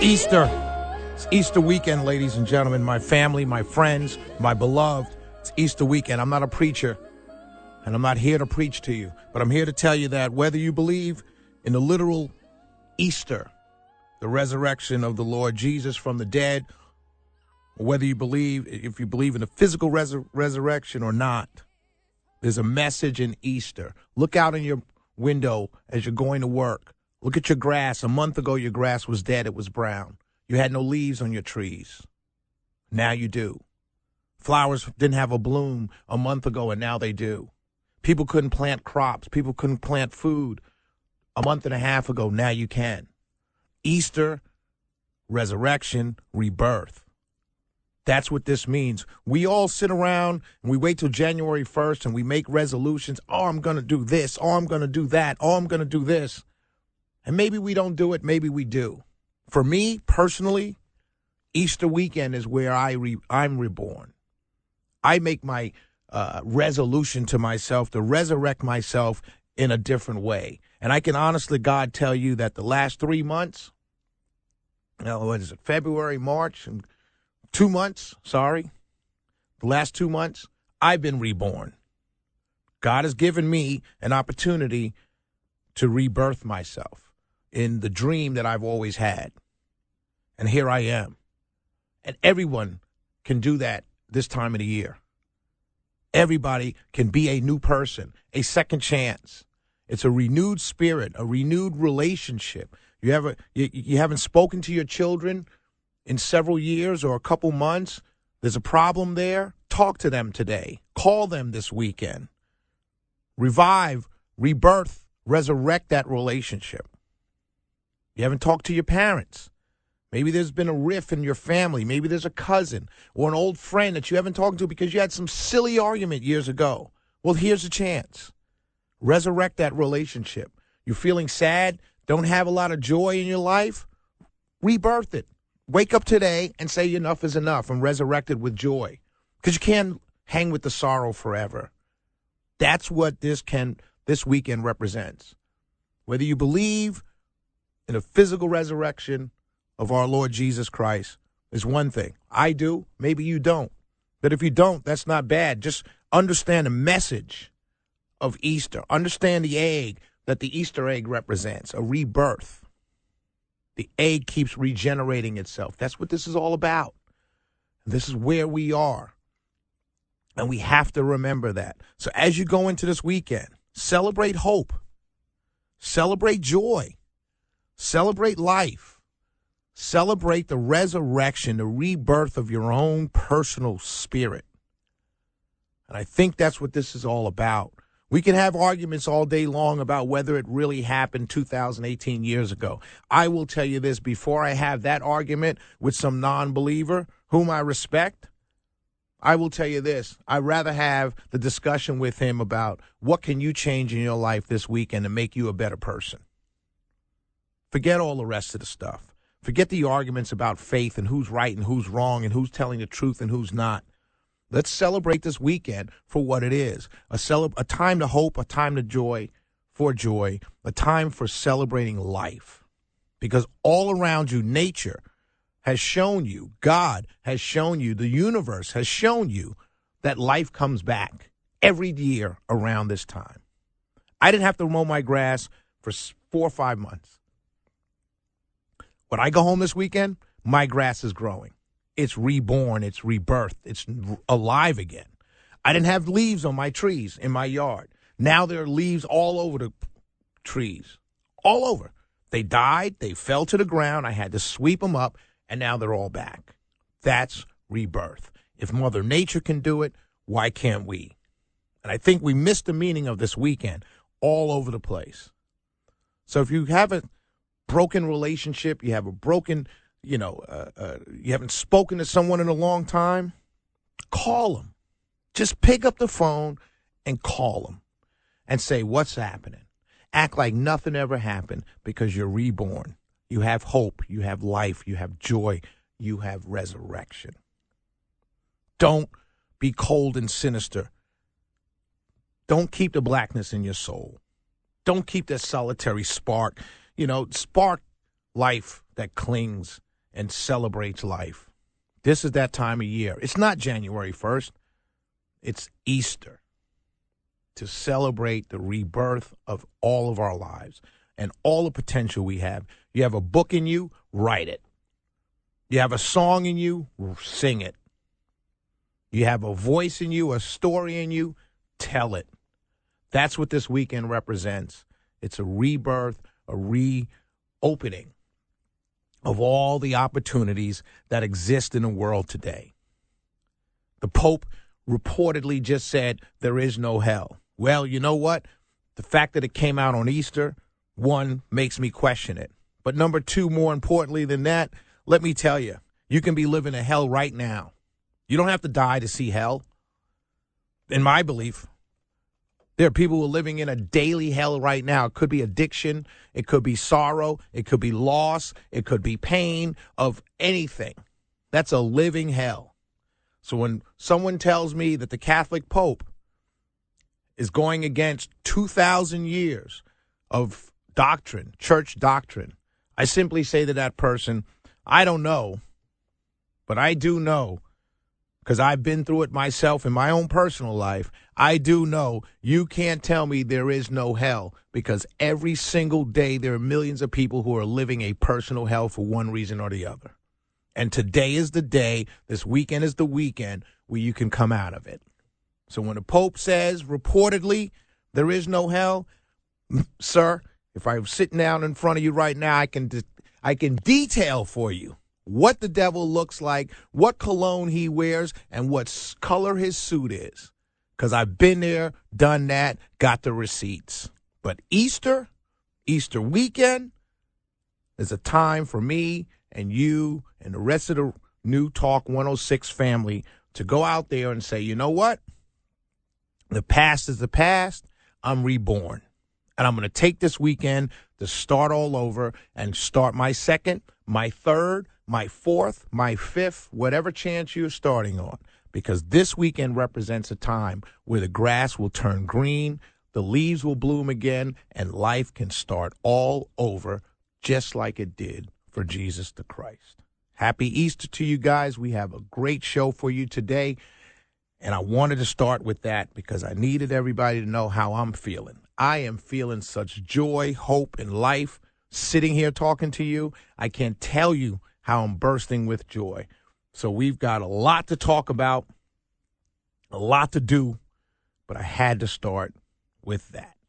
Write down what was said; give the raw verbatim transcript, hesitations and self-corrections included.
Easter. It's Easter weekend, ladies and gentlemen, my family, my friends, my beloved. It's Easter weekend. I'm not a preacher, and I'm not here to preach to you, but I'm here to tell you that whether you believe in the literal Easter, the resurrection of the Lord Jesus from the dead, or whether you believe, if you believe in the physical resur- resurrection or not, there's a message in Easter. Look out in your window as you're going to work. Look at your grass. A month ago, your grass was dead. It was brown. You had no leaves on your trees. Now you do. Flowers didn't have a bloom a month ago, and now they do. People couldn't plant crops. People couldn't plant food a month and a half ago. Now you can. Easter, resurrection, rebirth. That's what this means. We all sit around and we wait till January first and we make resolutions. Oh, I'm going to do this. Oh, I'm going to do that. Oh, I'm going to do this. And maybe we don't do it. Maybe we do. For me, personally, Easter weekend is where I re- I'm reborn. I make my uh, resolution to myself to resurrect myself in a different way. And I can honestly, God, tell you that the last three months, you know, what is it, February, March, and two months, sorry, the last two months, I've been reborn. God has given me an opportunity to rebirth myself in the dream that I've always had. And here I am. And everyone can do that this time of the year. Everybody can be a new person, a second chance. It's a renewed spirit, a renewed relationship. You haven't, you, you haven't spoken to your children in several years or a couple months. There's a problem there. Talk to them today. Call them this weekend. Revive, rebirth, resurrect that relationship. You haven't talked to your parents. Maybe there's been a rift in your family. Maybe there's a cousin or an old friend that you haven't talked to because you had some silly argument years ago. Well, here's a chance. Resurrect that relationship. You're feeling sad, don't have a lot of joy in your life? Rebirth it. Wake up today and say enough is enough and resurrect it with joy, because you can't hang with the sorrow forever. That's what this can this weekend represents. Whether you believe in a physical resurrection of our Lord Jesus Christ is one thing. I do. Maybe you don't. But if you don't, that's not bad. Just understand the message of Easter. Understand the egg that the Easter egg represents, a rebirth. The egg keeps regenerating itself. That's what this is all about. This is where we are. And we have to remember that. So as you go into this weekend, celebrate hope. Celebrate joy. Celebrate life. Celebrate the resurrection, the rebirth of your own personal spirit. And I think that's what this is all about. We can have arguments all day long about whether it really happened two thousand eighteen years ago. I will tell you this, before I have that argument with some non-believer whom I respect, I will tell you this. I'd rather have the discussion with him about what can you change in your life this weekend to make you a better person. Forget all the rest of the stuff. Forget the arguments about faith and who's right and who's wrong and who's telling the truth and who's not. Let's celebrate this weekend for what it is, a, celeb- a time to hope, a time to joy, for joy, a time for celebrating life. Because all around you, nature has shown you, God has shown you, the universe has shown you that life comes back every year around this time. I didn't have to mow my grass for four or five months. When I go home this weekend, my grass is growing. It's reborn. It's rebirthed. It's alive again. I didn't have leaves on my trees in my yard. Now there are leaves all over the trees, all over. They died. They fell to the ground. I had to sweep them up, and now they're all back. That's rebirth. If Mother Nature can do it, why can't we? And I think we missed the meaning of this weekend all over the place. So if you have a broken relationship, you have a broken you know, uh, uh, you haven't spoken to someone in a long time, call them. Just pick up the phone and call them and say, what's happening? Act like nothing ever happened, because you're reborn. You have hope. You have life. You have joy. You have resurrection. Don't be cold and sinister. Don't keep the blackness in your soul. Don't keep that solitary spark. You know, spark life that clings and celebrates life. This is that time of year. It's not January first. It's Easter, to celebrate the rebirth of all of our lives and all the potential we have. You have a book in you, write it. You have a song in you, sing it. You have a voice in you, a story in you, tell it. That's what this weekend represents. It's a rebirth, a reopening of all the opportunities that exist in the world today. The Pope reportedly just said there is no hell. Well, you know what? The fact that it came out on Easter, one, makes me question it. But number two, more importantly than that, let me tell you, you can be living in hell right now. You don't have to die to see hell. In my belief, there are people who are living in a daily hell right now. It could be addiction. It could be sorrow. It could be loss. It could be pain of anything. That's a living hell. So when someone tells me that the Catholic Pope is going against two thousand years of doctrine, church doctrine, I simply say to that person, I don't know, but I do know, because I've been through it myself in my own personal life, I do know you can't tell me there is no hell, because every single day there are millions of people who are living a personal hell for one reason or the other. And today is the day, this weekend is the weekend where you can come out of it. So when the Pope says, reportedly, there is no hell, sir, if I was sitting down in front of you right now, I can de- I can detail for you what the devil looks like, what cologne he wears, and what color his suit is. Because I've been there, done that, got the receipts. But Easter, Easter weekend, is a time for me and you and the rest of the New Talk one oh six family to go out there and say, you know what? The past is the past. I'm reborn. And I'm going to take this weekend to start all over and start my second, my third, my fourth, my fifth, whatever chance you're starting on. Because this weekend represents a time where the grass will turn green, the leaves will bloom again, and life can start all over just like it did for Jesus the Christ. Happy Easter to you guys. We have a great show for you today. And I wanted to start with that because I needed everybody to know how I'm feeling. I am feeling such joy, hope, and life sitting here talking to you. I can't tell you how I'm bursting with joy. So we've got a lot to talk about, a lot to do, but I had to start with that.